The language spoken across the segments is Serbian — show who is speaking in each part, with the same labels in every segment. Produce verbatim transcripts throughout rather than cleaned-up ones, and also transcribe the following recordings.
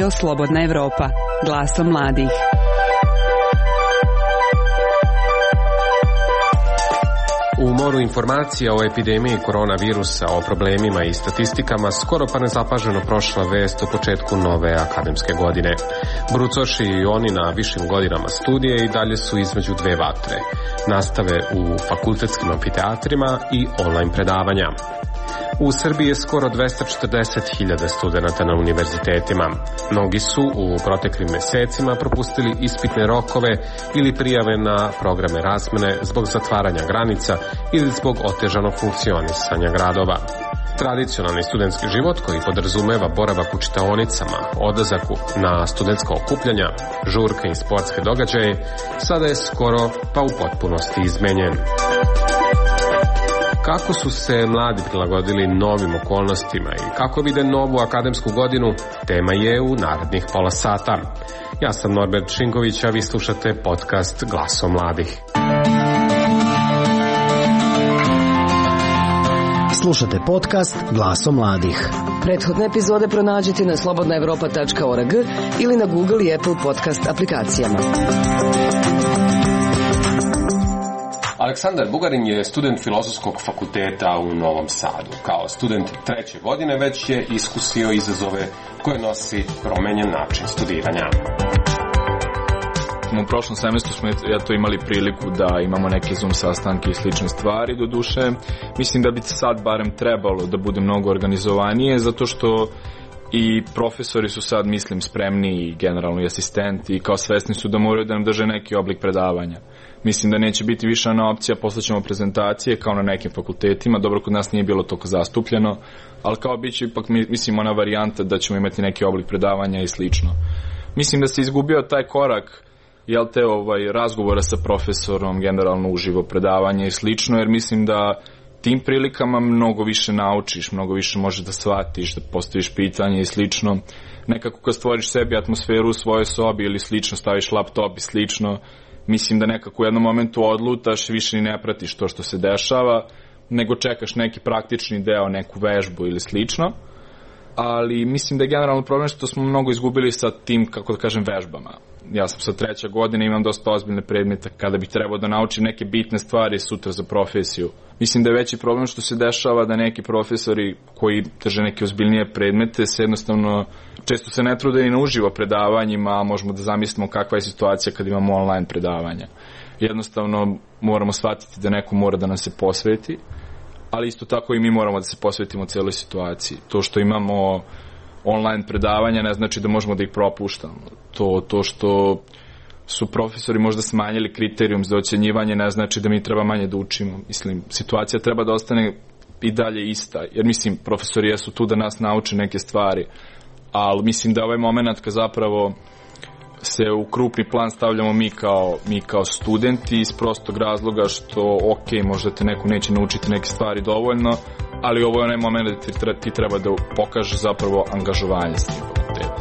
Speaker 1: Radio Slobodna Evropa, glasom mladih.
Speaker 2: U moru informacija o epidemiji koronavirusa, o problemima i statistikama, skoro pa nezapaženo prošla vest o početku nove akademske godine. Brucoši i oni na višim godinama studije i dalje su između dve vatre. Nastave u fakultetskim amfiteatrima i online predavanja. U Srbiji je skoro dvesta četrdeset hiljada studenata na univerzitetima. Mnogi su u proteklim mesecima propustili ispitne rokove ili prijave na programe razmene zbog zatvaranja granica ili zbog otežanog funkcionisanja gradova. Tradicionalni studentski život koji podrazumeva boravak u čitaonicama, odlazak na studentska okupljanja, žurke i sportske događaje, sada je skoro pa u potpunosti izmenjen. Kako su se mladi prilagodili novim okolnostima i kako vide novu akademsku godinu, tema je u narednih pola sata. Ja sam Norbert Šinković, a vi slušate podcast Glasom mladih.
Speaker 3: Slušate podcast Glasom mladih.
Speaker 4: Prethodne epizode pronađite na slobodna evropa tačka org ili na Google i Apple podcast aplikacijama.
Speaker 2: Aleksandar Bugarin je student Filozofskog fakulteta u Novom Sadu. Kao student treće godine već je iskusio izazove koje nosi promenjen način studiranja.
Speaker 5: U prošlom semestru smo eto imali priliku da imamo neke Zoom sastanke i slične stvari. Do duše, mislim da bi sad barem trebalo da bude mnogo organizovanije, zato što i profesori su sad, mislim, spremni i generalno i asistenti i kao svesni su da moraju da nam drže neki oblik predavanja. Mislim da neće biti više ona opcija, poslaćemo prezentacije kao na nekim fakultetima, dobro kod nas nije bilo toliko zastupljeno, ali kao bit će ipak, mislim, ona varijanta da ćemo imati neki oblik predavanja i slično. Mislim da se izgubio taj korak, jel te, ovaj, razgovora sa profesorom, generalno uživo predavanje i slično, jer mislim da tim prilikama mnogo više naučiš, mnogo više možeš da shvatiš, da postaviš pitanje i slično. Nekako kad stvoriš sebi atmosferu u svojoj sobi ili slično, staviš laptop i slično, mislim da nekako u jednom momentu odlutaš, više ni ne pratiš to što se dešava, nego čekaš neki praktični deo, neku vežbu ili slično. Ali mislim da je generalno problem što smo mnogo izgubili sa tim, kako da kažem, vežbama. Ja sam sa treća godina, imam dosta ozbiljne predmete kada bih trebao da naučim neke bitne stvari sutra za profesiju. Mislim da je veći problem što se dešava da neki profesori koji drže neke ozbiljnije predmete se jednostavno često se ne trude ni na uživo predavanjima, a možemo da zamislimo kakva je situacija kad imamo online predavanja. Jednostavno moramo shvatiti da neko mora da nam se posveti, ali isto tako i mi moramo da se posvetimo celoj situaciji. To što imamo online predavanja ne znači da možemo da ih propuštamo. To, to što su profesori možda smanjili kriterijum za ocenjivanje ne znači da mi treba manje da učimo. Mislim, situacija treba da ostane i dalje ista, jer mislim, profesori jesu tu da nas nauče neke stvari, ali mislim da ovaj moment kad zapravo se u krupni plan stavljamo mi kao, mi kao studenti iz prostog razloga što, ok, možda te neko neće naučiti neke stvari dovoljno, ali ovo je onaj moment da ti, ti treba da pokažeš zapravo angažovanje s tim fakultetom.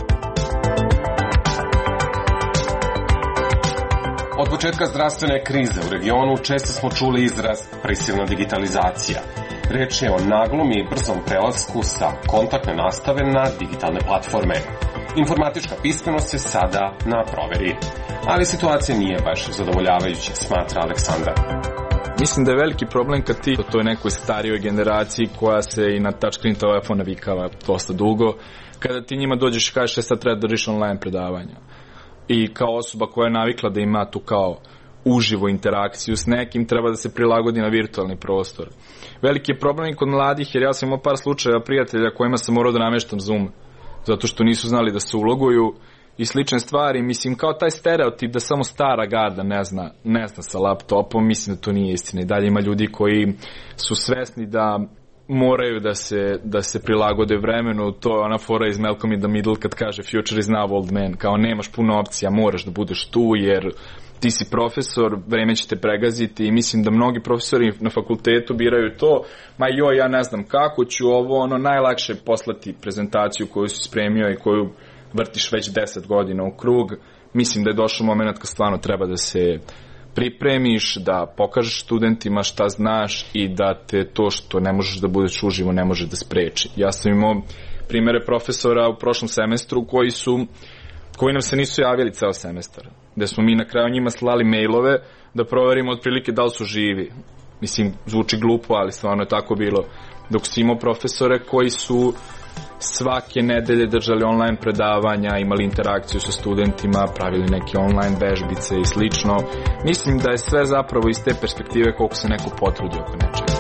Speaker 2: Od početka zdravstvene krize u regionu često smo čuli izraz prisilna digitalizacija. Reč je o naglom i brzom prelasku sa kontaktne nastave na digitalne platforme. Informatička pismenost je sada na proveri. Ali situacija nije baš zadovoljavajuća, smatra Aleksandar.
Speaker 5: Mislim da je veliki problem kad ti, to je nekoj starijoj generaciji koja se i na touchscreen telefon navikava dosta dugo, kada ti njima dođeš i kažeš sad treba da držiš online predavanja. I kao osoba koja je navikla da ima tu kao uživo interakciju s nekim, treba da se prilagodi na virtualni prostor. Veliki je problem i kod mladih, jer ja sam imao par slučajeva prijatelja kojima sam morao da nameštam Zoom, zato što nisu znali da se uloguju i slične stvari. Mislim, kao taj stereotip da samo stara garda ne zna, ne zna sa laptopom, mislim da to nije istina. I dalje ima ljudi koji su svesni da moraju da se, da se prilagode vremenu. To je ona fora iz Malcolm in the Middle kad kaže future is now, old man. Kao nemaš puno opcija, moraš da budeš tu jer ti si profesor, vreme će te pregaziti i mislim da mnogi profesori na fakultetu biraju to, ma joj, ja ne znam kako ću ovo, ono, najlakše poslati prezentaciju koju si spremio i koju vrtiš već deset godina u krug. Mislim da je došao moment kad stvarno treba da se pripremiš, da pokažeš studentima šta znaš i da te to što ne možeš da budeš uživo ne može da spreči. Ja sam imao primere profesora u prošlom semestru koji su koji nam se nisu javili ceo semestar, gde smo mi na kraju njima slali mailove da proverimo otprilike da li su živi. Mislim, zvuči glupo, ali stvarno je tako bilo. Dok si imao profesore koji su svake nedelje držali online predavanja, imali interakciju sa studentima, pravili neke online vežbice i slično. Mislim da je sve zapravo iz te perspektive koliko se neko potrudi oko nečega.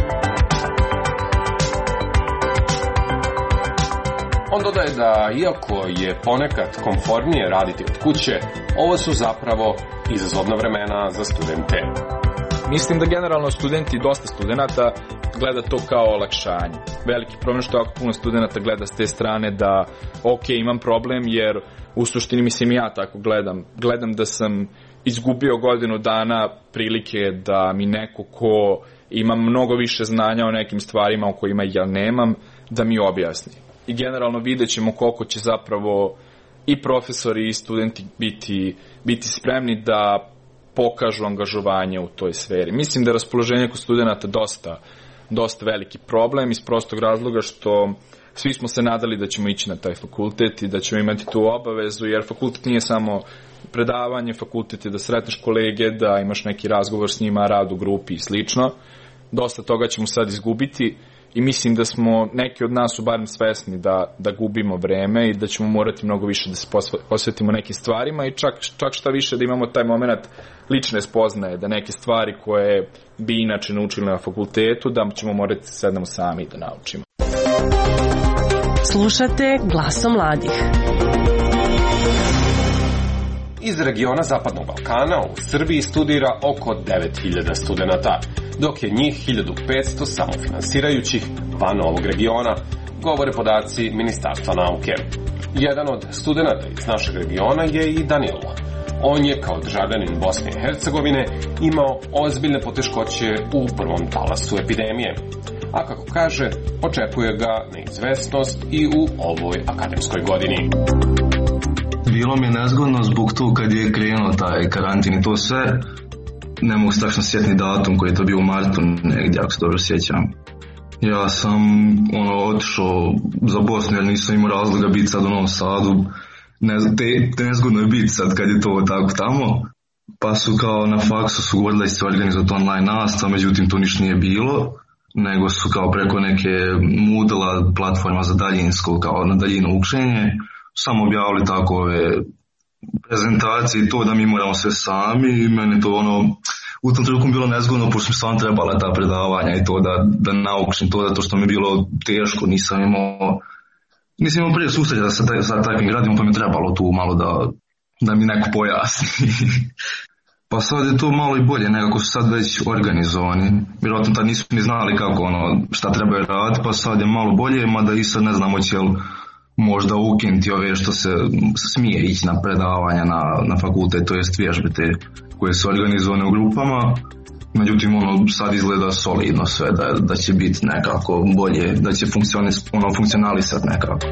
Speaker 2: On dodaje da, iako je ponekad komfornije raditi od kuće, ovo su zapravo izazovna vremena za studente.
Speaker 5: Mislim da generalno studenti, dosta studenata, gleda to kao olakšanje. Veliki problem što jako puno studenata gleda s te strane da, ok, imam problem jer u suštini, mislim, ja tako gledam. Gledam da sam izgubio godinu dana prilike da mi neko ko ima mnogo više znanja o nekim stvarima o kojima ja nemam, da mi objasni. I generalno vidjet ćemo koliko će zapravo i profesori i studenti biti, biti spremni da pokažu angažovanje u toj sferi. Mislim da je raspoloženje kod studenta dosta, dosta veliki problem iz prostog razloga što svi smo se nadali da ćemo ići na taj fakultet i da ćemo imati tu obavezu, jer fakultet nije samo predavanje, fakultet je da sretneš kolege, da imaš neki razgovor s njima, rad u grupi i slično. Dosta toga ćemo sad izgubiti i mislim da smo, neki od nas su barem svesni da, da gubimo vreme i da ćemo morati mnogo više da se posvetimo nekim stvarima i čak, čak šta više da imamo taj moment lične spoznaje, da neke stvari koje bi inače naučili na fakultetu, da ćemo morati sednemo sami da naučimo.
Speaker 1: Slušate Glaso mladih.
Speaker 2: Iz regiona Zapadnog Balkana u Srbiji studira oko devet hiljada studenta, dok je njih hiljadu petsto samofinansirajućih van ovog regiona, govore podaci Ministarstva nauke. Jedan od studenta iz našeg regiona je i Danilo. On je kao državljanin Bosne i Hercegovine imao ozbiljne poteškoće u prvom talasu epidemije. A kako kaže, očekuje ga neizvesnost i u ovoj akademskoj godini.
Speaker 6: Bilo mi je nezgodno zbog tu kad je krenuo taj karantin i to sve. Ne mogu se tačno sjetiti datum koji je to bio u martu negdje, ako se dobro sjećam. Ja sam ono, otišao za Bosnu jer nisam imao razloga biti sad u Novom Sadu. Ne, te, te nezgodno je biti sad kad je to tako tamo. Pa su kao na faksu su govorili da će se organizovati online nastava, međutim to ništa nije bilo. Nego su kao preko neke Moodle platforma za daljinsko, kao na daljino učenje, samo objavili tako ove prezentacije i to da mi moramo sve sami i meni to ono, u tom trenutku bilo nezgodno pošto mi stvarno trebala ta predavanja i to da, da naučim to, zato što mi je bilo teško, nisam imao, nisam imao prije susreća sa, taj, sa takvim gradima, pa mi je trebalo tu malo da, da mi neko pojasni. Pa sad je to malo i bolje, nekako su sad već organizovani. Vjerojatno tad nisu ni znali kako ono, šta trebaju raditi, pa sad je malo bolje, mada i sad ne znamo će li možda ukinuti ove što se smije ići na predavanja na, na fakultet, to jest vježbe te koje su organizovane u grupama. Međutim, ono sad izgleda solidno sve, da, da će biti nekako bolje, da će funkcionis, ono, funkcionalisati nekako.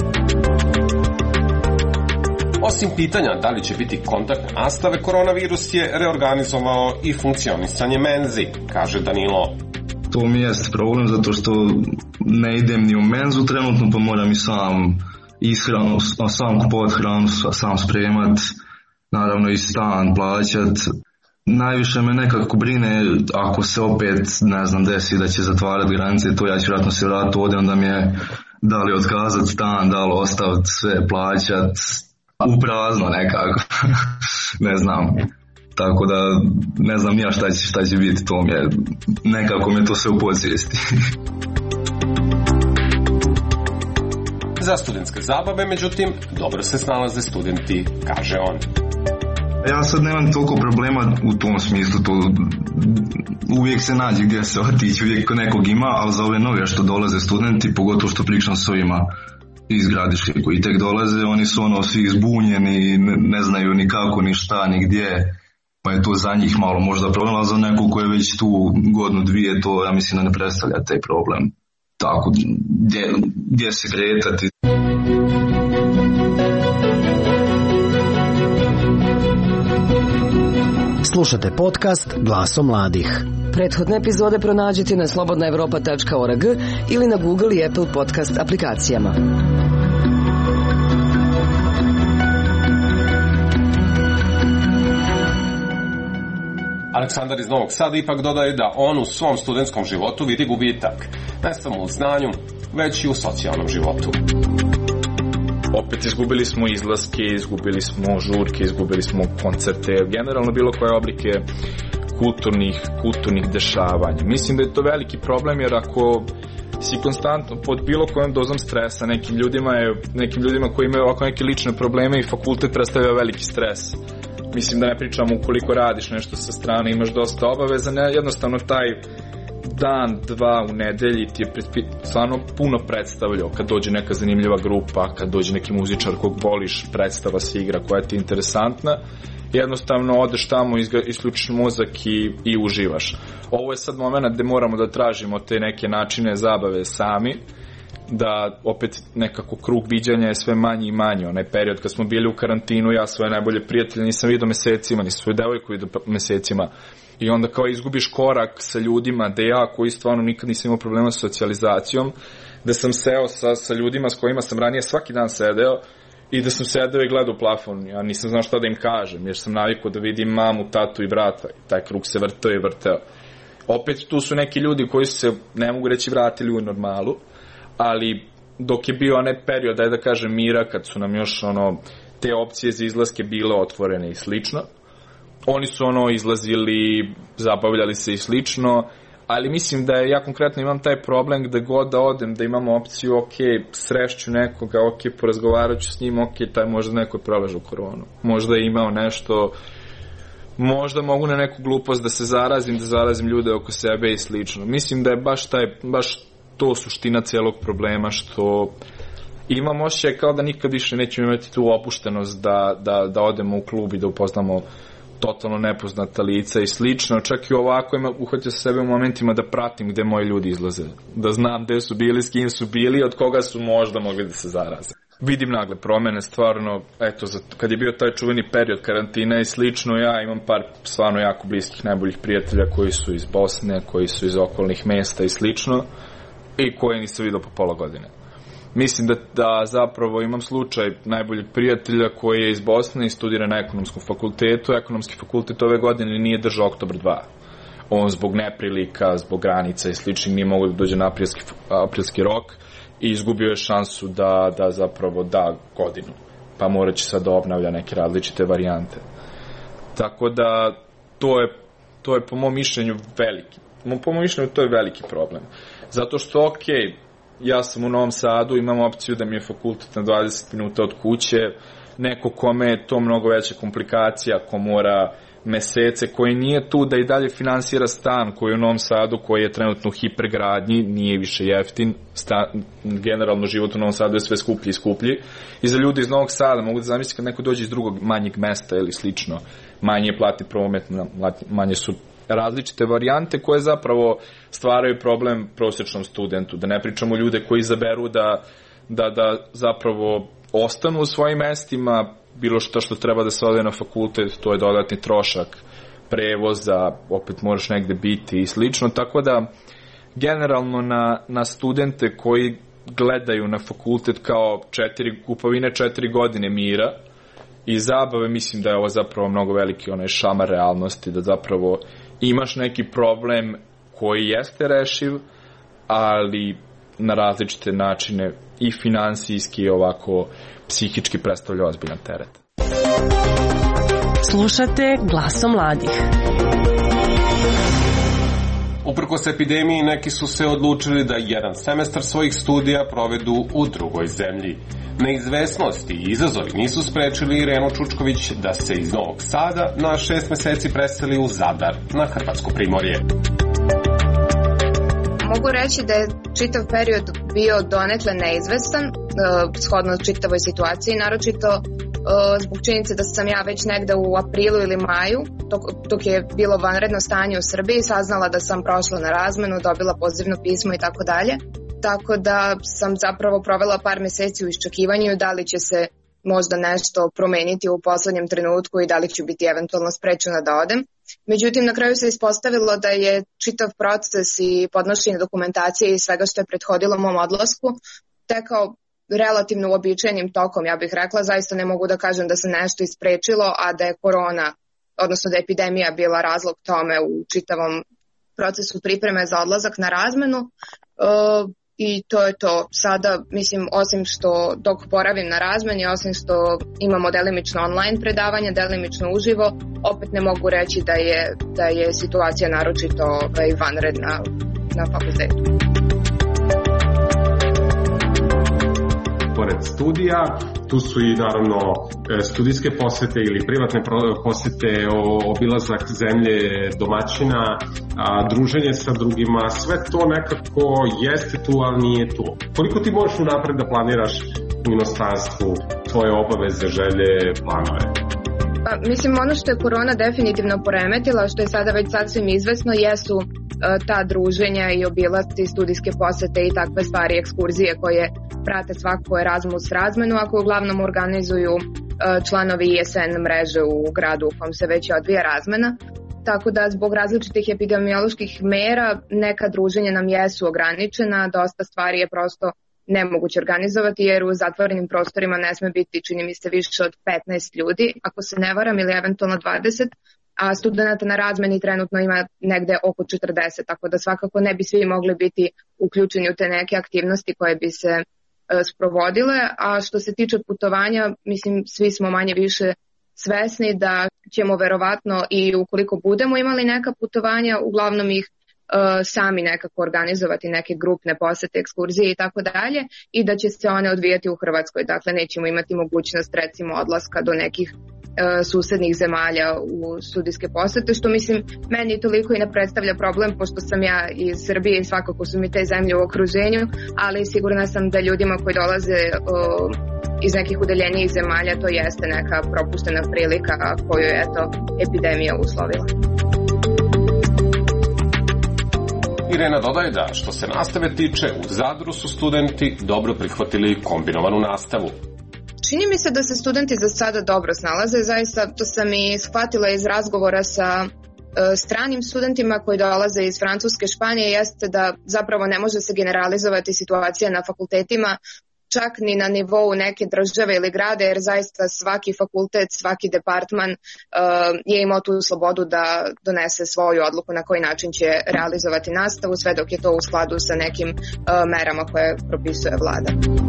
Speaker 2: Osim pitanja da li će biti kontaktne nastave, koronavirus je reorganizovao i funkcionisanje menzi, kaže Danilo.
Speaker 6: To mi jest problem zato što ne idem ni u menzu trenutno, pa moram i sam ishranu, sam kupovati hranu, sam spremat, naravno i stan plaćat. Najviše me nekako brine ako se opet, ne znam, desi da će zatvarati granice, to ja ću vjerojatno se vratiti ovdje, onda mi je da li otkazati stan, da li ostaviti sve plaćat, u prazno nekako, ne znam. Tako da ne znam ja šta će, šta će biti, to mi je, nekako mi je to sve u podsvijesti.
Speaker 2: Za studentske zabave, međutim, dobro se snalaze studenti, kaže on.
Speaker 6: Ja sad nemam toliko problema u tom smislu, to uvijek se nađe gdje se otići, uvijek nekog ima, ali za ove nove što dolaze studenti, pogotovo što pričam s ovima iz Gradiške koji tek dolaze, oni su ono svi izbunjeni, ne, ne znaju ni kako, ni šta, ni gdje, pa je to za njih malo možda problem, ali za nekog koji je već tu godinu, dvije, to ja mislim da ne predstavlja taj problem. Tako, gdje, gdje se kretati.
Speaker 3: Slušate podcast Glasom mladih.
Speaker 4: Prethodne epizode pronađite na slobodna evropa tačka org ili na Google i Apple podcast aplikacijama.
Speaker 2: Aleksandar iz Novog Sada ipak dodaje da on u svom studentskom životu vidi gubitak, ne samo u znanju, već i u socijalnom životu.
Speaker 5: Opet izgubili smo izlaske, izgubili smo žurke, izgubili smo koncerte, generalno bilo koje oblike kulturnih, kulturnih dešavanja. Mislim da je to veliki problem, jer ako si konstantno pod bilo kojom dozom stresa, nekim ljudima, je, nekim ljudima koji imaju ovako neke lične probleme i fakultet predstavlja veliki stres. Mislim da ne pričamo ukoliko radiš nešto sa strane, imaš dosta obaveza, jednostavno taj dan, dva u nedelji ti je stvarno puno predstavljao, kad dođe neka zanimljiva grupa, kad dođe neki muzičar kog voliš, predstava se igra koja ti je interesantna, jednostavno odeš tamo, isključiš mozak i, i uživaš. Ovo je sad moment gde moramo da tražimo te neke načine zabave sami, da opet nekako krug viđanja je sve manji i manji. Onaj period kad smo bili u karantinu, ja svoje najbolje prijatelje nisam vidio mesecima, ni svoju devojku vidio mesecima, i onda kao izgubiš korak sa ljudima, da ja koji stvarno nikad nisam imao problema sa socijalizacijom, da sam seo sa, sa ljudima s kojima sam ranije svaki dan sedeo i da sam sedeo i gledao u plafon. Ja nisam znao šta da im kažem, jer sam navikao da vidim mamu, tatu i brata, i taj krug se vrteo i vrteo. Opet tu su neki ljudi koji su se, ne mogu reći, vratili u normalu, ali dok je bio onaj period, daj da kažem, mira, kad su nam još ono te opcije za izlaske bile otvorene i slično, oni su ono izlazili, zabavljali se i slično, ali mislim da je, ja konkretno imam taj problem gde god da odem, da imamo opciju, ok, srešću nekoga, ok, porazgovarat ću s njim, ok, taj možda neko je prolažu koronu, možda je imao nešto, možda mogu na neku glupost da se zarazim, da zarazim ljude oko sebe i slično. Mislim da je baš taj, baš to suština celog problema, što imam osjećaj kao da nikad više nećemo imati tu opuštenost da, da, da odemo u klub i da upoznamo totalno nepoznata lica i slično. Čak i ovako ima, uhvatio se sebe u momentima da pratim gde moji ljudi izlaze, da znam gde su bili, s kim su bili, od koga su možda mogli da se zaraze. Vidim nagle promene, stvarno, eto, kad je bio taj čuveni period karantina i slično, ja imam par stvarno jako bliskih, najboljih prijatelja koji su iz Bosne, koji su iz okolnih mesta i slično, i koje nisam vidio po pola godine. Mislim da, da zapravo imam slučaj najboljeg prijatelja koji je iz Bosne i studira na ekonomskom fakultetu. Ekonomski fakultet ove godine nije držao oktobar dva. On zbog neprilika, zbog granica i sličnih nije mogao da dođe na aprilski, aprilski rok i izgubio je šansu da, da zapravo da godinu. Pa morat će sad da obnavlja neke različite varijante. Tako da to je, to je po mom mišljenju veliki. Po mom mišljenju to je veliki problem. Zato što, ok, ja sam u Novom Sadu, imam opciju da mi je fakultet na dvadeset minuta od kuće, neko kome je to mnogo veća komplikacija, ko mora mesece, koji nije tu da i dalje finansira stan koji je u Novom Sadu, koji je trenutno u hipergradnji, nije više jeftin, stan, generalno život u Novom Sadu je sve skuplji i skuplji, i za ljudi iz Novog Sada mogu da zamisliti kad neko dođe iz drugog manjeg mesta ili slično, manje plati promet, manje su različite varijante koje zapravo stvaraju problem prosječnom studentu, da ne pričamo ljude koji izaberu da, da, da zapravo ostanu u svojim mestima, bilo što što treba da se ode na fakultet, to je dodatni trošak prevoza, opet moraš negde biti i slično, tako da generalno na, na studente koji gledaju na fakultet kao četiri, kupovine četiri godine mira i zabave, mislim da je ovo zapravo mnogo veliki onaj šamar realnosti, da zapravo imaš neki problem koji jeste rešiv, ali na različite načine i finansijski i ovako psihički predstavlja ozbiljan teret.
Speaker 1: Slušate Glasom mladih.
Speaker 2: Uprkos epidemiji, neki su se odlučili da jedan semestar svojih studija provedu u drugoj zemlji. Neizvesnosti i izazovi nisu sprečili Irenu Čučković da se iz Novog Sada na šest meseci preseli u Zadar, na Hrvatsko primorje.
Speaker 7: Mogu reći da je čitav period bio donekle neizvestan, shodno čitavoj situaciji, naročito zbog činjenice da sam ja već negde u aprilu ili maju, dok, dok je bilo vanredno stanje u Srbiji, saznala da sam prošla na razmenu, dobila pozivno pismo i tako dalje. Tako da sam zapravo provela par meseci u iščekivanju da li će se možda nešto promeniti u poslednjem trenutku i da li ću biti eventualno sprečena da odem. Međutim, na kraju se ispostavilo da je čitav proces i podnošenje dokumentacije i svega što je prethodilo mom odlasku tekao relativno uobičajenim tokom, ja bih rekla. Zaista ne mogu da kažem da se nešto isprečilo, a da je korona, odnosno da je epidemija bila razlog tome u čitavom procesu pripreme za odlazak na razmenu. Uh, I to je to. Sada, mislim, osim što dok boravim na razmeni, osim što imamo delimično online predavanje, delimično uživo, opet ne mogu reći da je, da je situacija naročito ovaj, vanredna na fakultetu.
Speaker 2: Pored studija, tu su i naravno studijske posete ili privatne posete, obilazak zemlje domaćina, druženje sa drugima, sve to nekako jeste tu, ali nije tu. Koliko ti možeš unapred da planiraš u inostranstvu tvoje obaveze, želje, planove?
Speaker 7: Pa, mislim, ono što je korona definitivno poremetila, što je sada već sasvim izvesno, jesu uh, ta druženja i obilasci, studijske posete i takve stvari, ekskurzije koje prate svako Erasmus razmenu, a koje uglavnom organizuju uh, članovi I S N mreže u gradu u kom se već odvija razmena. Tako da zbog različitih epidemioloških mera neka druženja nam jesu ograničena, dosta stvari je prosto nemoguće organizovati jer u zatvorenim prostorima ne sme biti, čini mi se, više od petnaest ljudi, ako se ne varam, ili eventualno dvadeset, a studenta na razmeni trenutno ima negde oko četrdeset, tako da svakako ne bi svi mogli biti uključeni u te neke aktivnosti koje bi se e, sprovodile, a što se tiče putovanja, mislim, svi smo manje više svesni da ćemo verovatno i ukoliko budemo imali neka putovanja, uglavnom ih sami nekako organizovati, neke grupne posete, ekskurzije i tako dalje, i da će se one odvijati u Hrvatskoj. Dakle, nećemo imati mogućnost recimo odlaska do nekih e, susednih zemalja u studijske posete, što mislim meni toliko i ne predstavlja problem, pošto sam ja iz Srbije i svakako su mi te zemlje u okruženju, ali sigurna sam da ljudima koji dolaze o, iz nekih udaljenijih zemalja to jeste neka propuštena prilika koju je eto epidemija uslovila.
Speaker 2: Irena dodaje da što se nastave tiče, u Zadru su studenti dobro prihvatili kombinovanu nastavu.
Speaker 7: Čini mi se da se studenti za sada dobro snalaze, zaista to sam i shvatila iz razgovora sa e, stranim studentima koji dolaze iz Francuske, Španije, jeste da zapravo ne može se generalizovati situacija na fakultetima, čak ni na nivou neke države ili grade, jer zaista svaki fakultet, svaki departman uh, je imao tu slobodu da donese svoju odluku na koji način će realizovati nastavu, sve dok je to u skladu sa nekim uh, merama koje propisuje vlada.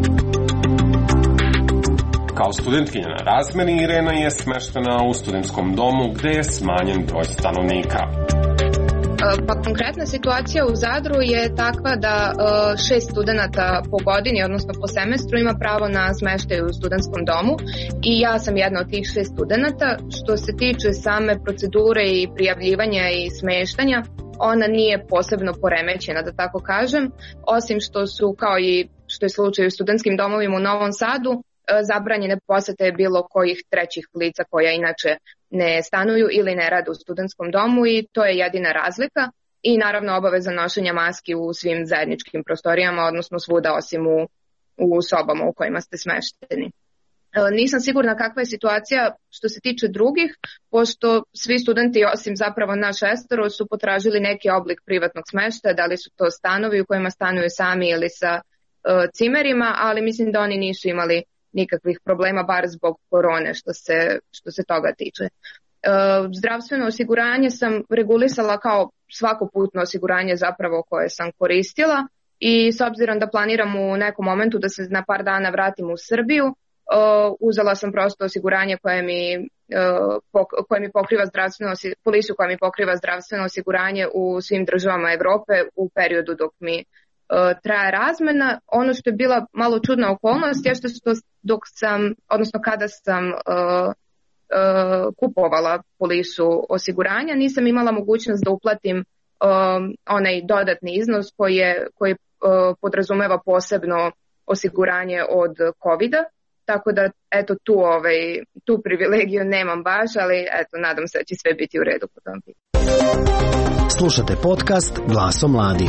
Speaker 2: Kao studentkinja na razmeni, Irena je smeštena u studentskom domu gde je smanjen broj stanovnika.
Speaker 7: Pa konkretna situacija u Zadru je takva da šest studenta po godini, odnosno po semestru, ima pravo na smeštaj u studentskom domu i ja sam jedna od tih šest studenta. Što se tiče same procedure i prijavljivanja i smeštanja, ona nije posebno poremećena, da tako kažem, osim što su, kao i što je slučaj u studentskim domovima u Novom Sadu, zabranjene posete bilo kojih trećih lica koja inače ne stanuju ili ne rade u studentskom domu i to je jedina razlika i naravno obaveza nošenja maski u svim zajedničkim prostorijama, odnosno svuda osim u, u sobama u kojima ste smešteni. Nisam sigurna kakva je situacija što se tiče drugih, pošto svi studenti osim zapravo naš šestoro su potražili neki oblik privatnog smeštaja, da li su to stanovi u kojima stanuju sami ili sa uh, cimerima, ali mislim da oni nisu imali nikakvih problema, bar zbog korone što se, što se toga tiče. E, zdravstveno osiguranje sam regulisala kao svako putno osiguranje zapravo koje sam koristila i s obzirom da planiram u nekom momentu da se na par dana vratim u Srbiju, e, uzela sam prosto osiguranje koje mi, e, pok, koje mi pokriva zdravstveno, polisu koja mi pokriva zdravstveno osiguranje u svim državama Evrope u periodu dok mi traje razmena. Ono što je bila malo čudna okolnost je što, što dok sam, odnosno kada sam uh, uh, kupovala polisu osiguranja, nisam imala mogućnost da uplatim uh, onaj dodatni iznos koji, je, koji uh, podrazumeva posebno osiguranje od kovida, tako da eto tu, ovaj, tu privilegiju nemam baš, ali eto nadam se da će sve biti u redu po tom pitanju.
Speaker 3: Slušate podcast Glasom mladih.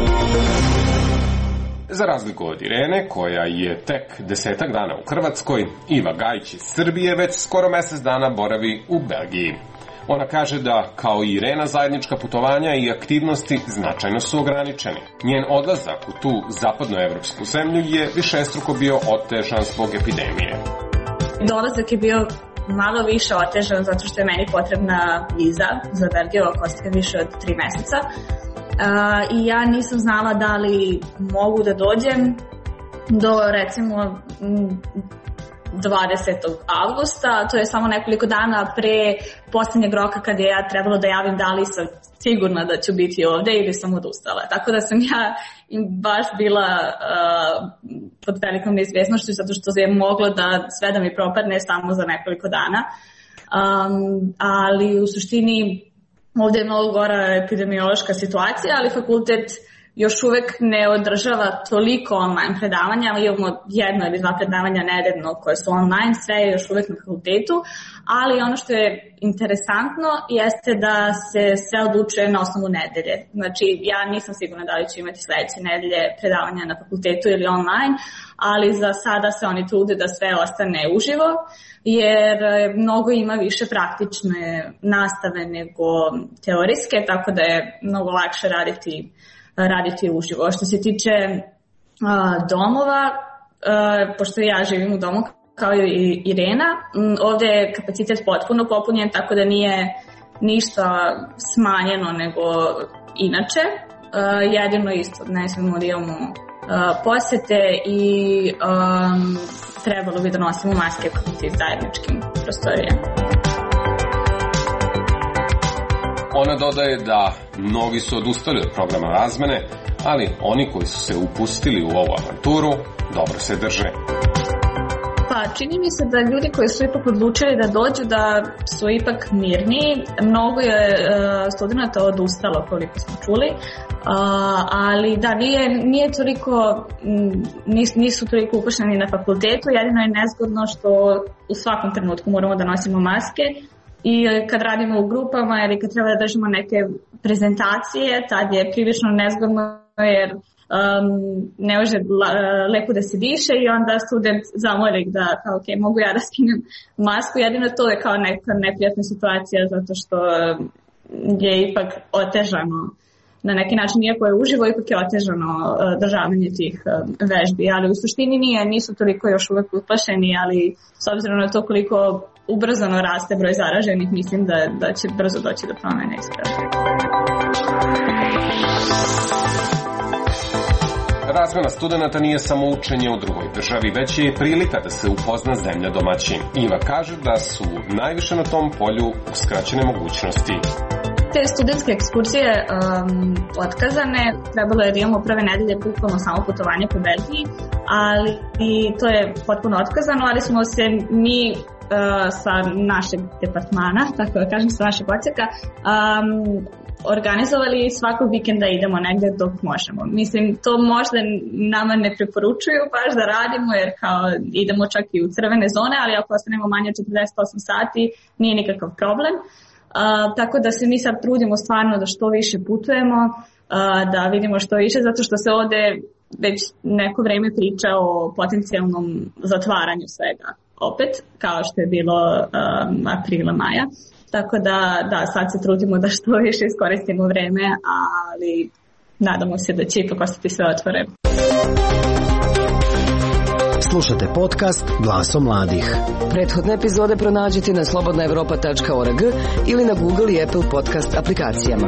Speaker 2: Za razliku od Irene, koja je tek desetak dana u Hrvatskoj, Iva Gajić iz Srbije već skoro mesec dana boravi u Belgiji. Ona kaže da, kao i Irena, zajednička putovanja i aktivnosti značajno su ograničeni. Njen odlazak u tu zapadnoevropsku zemlju je višestruko bio otežan zbog epidemije.
Speaker 8: Dolazak je bio malo više otežan zato što je meni potrebna viza za Belgiju, ako ostaje više od tri meseca. Uh, I ja nisam znala da li mogu da dođem do, recimo, dvadesetog avgusta, to je samo nekoliko dana pre posljednjeg roka kad je ja trebalo da javim da li sam sigurna da ću biti ovde ili sam odustala. Tako da sam ja baš bila uh, pod velikom neizvjesnošću zato što je moglo da sve da mi propadne samo za nekoliko dana. Um, ali u suštini ovde je mnogo gora epidemiološka situacija, ali fakultet još uvek ne održava toliko online predavanja, imamo jedno ili dva predavanja nedeljno koje su online, sve je još uvek na fakultetu, ali ono što je interesantno jeste da se sve odlučuje na osnovu nedelje. Znači, ja nisam sigurna da li ću imati sledeće nedelje predavanja na fakultetu ili online, ali za sada se oni trude da sve ostane uživo, jer mnogo ima više praktične nastave nego teorijske, tako da je mnogo lakše raditi raditi uživo. Što se tiče uh, domova, uh, pošto ja živim u domu kao i Irena, um, ovde je kapacitet potpuno popunjen, tako da nije ništa smanjeno nego inače. Uh, jedino isto, ne smemo da imamo uh, posete i um, trebalo bi da nosimo maske u tim zajedničkim prostorijama.
Speaker 2: Ona dodaje da mnogi su odustali od programa razmene, ali oni koji su se upustili u ovu avanturu dobro se drže.
Speaker 8: Pa čini mi se da ljudi koji su ipak odlučili da dođu da su ipak mirniji. Mnogo je uh, studenta odustalo koliko smo čuli, uh, ali da nije, nije toliko, nis, nisu toliko upošljeni na fakultetu, jedino je nezgodno što u svakom trenutku moramo da nosimo maske. I kad radimo u grupama ili kad treba da držimo neke prezentacije, tad je prilično nezgodno jer um, ne može lepo da se diše i onda student zamoli da kao, ok, mogu ja da skinem masku. Jedino to je kao neka neprijatna situacija zato što je ipak otežano na neki način, iako je uživo, ipak je otežano uh, državanje tih uh, vežbi, ali u suštini nije, nisu toliko još uvek uplašeni, ali s obzirom na to koliko ubrzano raste broj zaraženih, mislim da, da će brzo doći do promene isprave.
Speaker 2: Razmena studenta nije samo učenje u drugoj državi, već je i prilika da se upozna zemlja domaćin. Iva kaže da su najviše na tom polju uskraćene mogućnosti.
Speaker 8: Te studentske ekskurzije um, otkazane, trebalo je da imamo prve nedelje bukvalno samo putovanje po Belgiji, ali i to je potpuno otkazano, ali smo se mi uh, sa našeg departmana, tako da kažem, sa našeg odseka, um, organizovali svakog vikenda idemo negde dok možemo. Mislim, to možda nama ne preporučuju baš da radimo, jer kao idemo čak i u crvene zone, ali ako ostanemo manje od četrdeset osam sati, nije nikakav problem. Uh, tako da se mi sad trudimo stvarno da što više putujemo, uh, da vidimo što više, zato što se ovde već neko vreme priča o potencijalnom zatvaranju svega opet, kao što je bilo um, aprila, maja. Tako da, da, sad se trudimo da što više iskoristimo vreme, ali nadamo se da će ipak ostati sve otvoreno.
Speaker 3: Slušate podcast Glasom mladih.
Speaker 4: Prethodne epizode pronađite na slobodna evropa tačka org ili na Google i Apple podcast aplikacijama.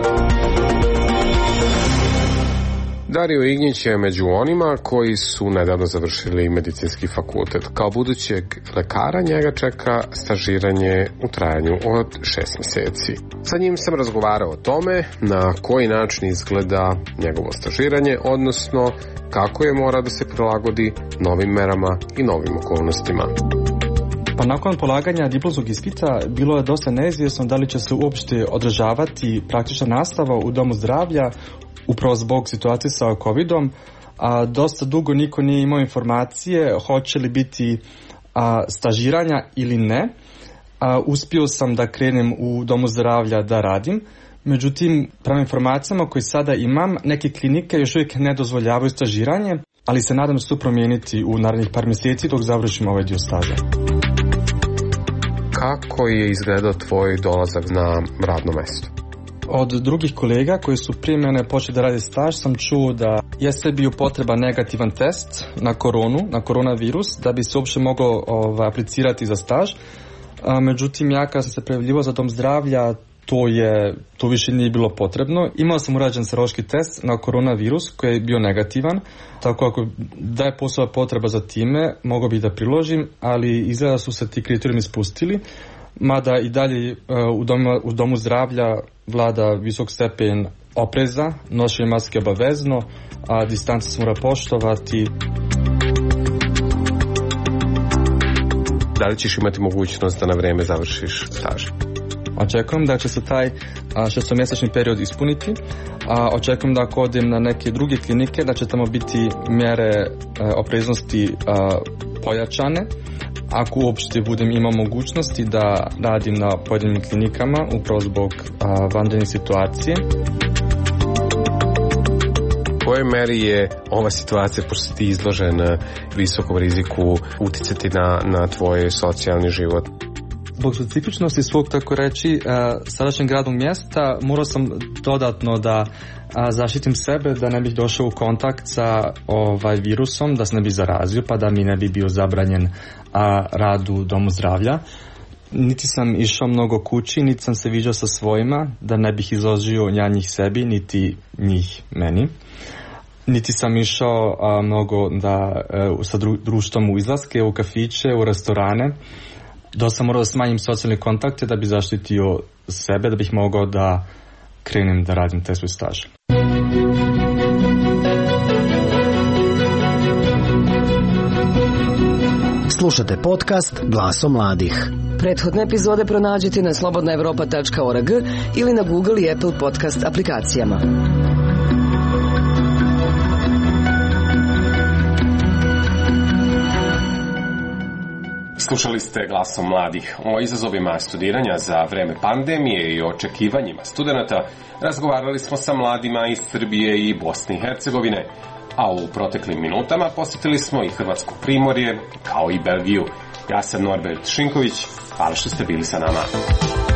Speaker 2: Dario Ignjić je među onima koji su nedavno završili medicinski fakultet. Kao budućeg lekara njega čeka stažiranje u trajanju od šest mjeseci. Sa njim sam razgovarao o tome na koji način izgleda njegovo stažiranje, odnosno kako je mora da se prilagodi novim merama i novim okolnostima.
Speaker 9: Pa nakon polaganja diplomskog ispita bilo je dosta neizvjesno da li će se uopšte održavati praktična nastava u domu zdravlja, upravo zbog situacije sa covidom, a dosta dugo niko nije imao informacije hoće li biti a, stažiranja ili ne. A, uspio sam da krenem u domu zdravlja da radim, međutim, prema informacijama koje sada imam, neke klinike još uvijek ne dozvoljavaju stažiranje, ali se nadam da će to promijeniti u narednih par mjeseci dok završim ovaj dio staža.
Speaker 2: kako je izgledao tvoj dolazak na radno mesto?
Speaker 9: Od drugih kolega koji su prije mene počeli da rade staž sam čuo da je sve bio potreba negativan test na koronu, na koronavirus, da bi se uopšte mogao ovaj, aplicirati za staž. A, međutim, ja kad sam se prijavljivao za dom zdravlja, to je, to više nije bilo potrebno. Imao sam urađen serološki test na koronavirus koji je bio negativan, tako ako da je postojala potreba za time, mogao bih da priložim, ali izgleda su se ti kriterijumi spustili, mada i dalje u domu, u domu zdravlja vlada visok stepen opreza, nošenje maske obavezno, a distanca se mora poštovati.
Speaker 2: Da li ćeš imati mogućnost da na vreme završiš staž?
Speaker 9: Očekujem da će se taj šestomjesečni period ispuniti, a očekujem da ako odem na neke druge klinike da će tamo biti mjere opreznosti pojačane. Ako uopšte budem imao mogućnosti da radim na pojedinim klinikama upravo zbog vanredne situacije.
Speaker 2: U kojoj meri je ova situacija, pošto ti izložen visokom riziku, uticati na, na tvoj socijalni život?
Speaker 9: Zbog specifičnosti svog, tako reći, sadašnjeg radnog mjesta morao sam dodatno da zaštitim sebe, da ne bih došao u kontakt sa ovaj virusom, da se ne bi zarazio, pa da mi ne bi bio zabranjen a, rad u domu zdravlja. Niti sam išao mnogo kući, niti sam se viđao sa svojima, da ne bih izložio ja njih sebi, niti njih meni. Niti sam išao a, mnogo da, a, sa dru, društvom u izlaske, u kafiće, u restorane. Dosta sam morao da smanjim socijalne kontakte da bi zaštitio sebe, da bih mogao da krenem da radim taj svoj staž.
Speaker 3: Slušate podcast Glaso mladih.
Speaker 4: Prethodne epizode pronađite na slobodna evropa tačka org ili na Google i Apple podcast aplikacijama.
Speaker 2: Slušali ste Glasom mladih. O izazovima studiranja za vreme pandemije i očekivanjima studenata razgovarali smo sa mladima iz Srbije i Bosne i Hercegovine, a u proteklim minutama posjetili smo i Hrvatsko primorje, kao i Belgiju. Ja sam Norbert Šinković, hvala što ste bili sa nama.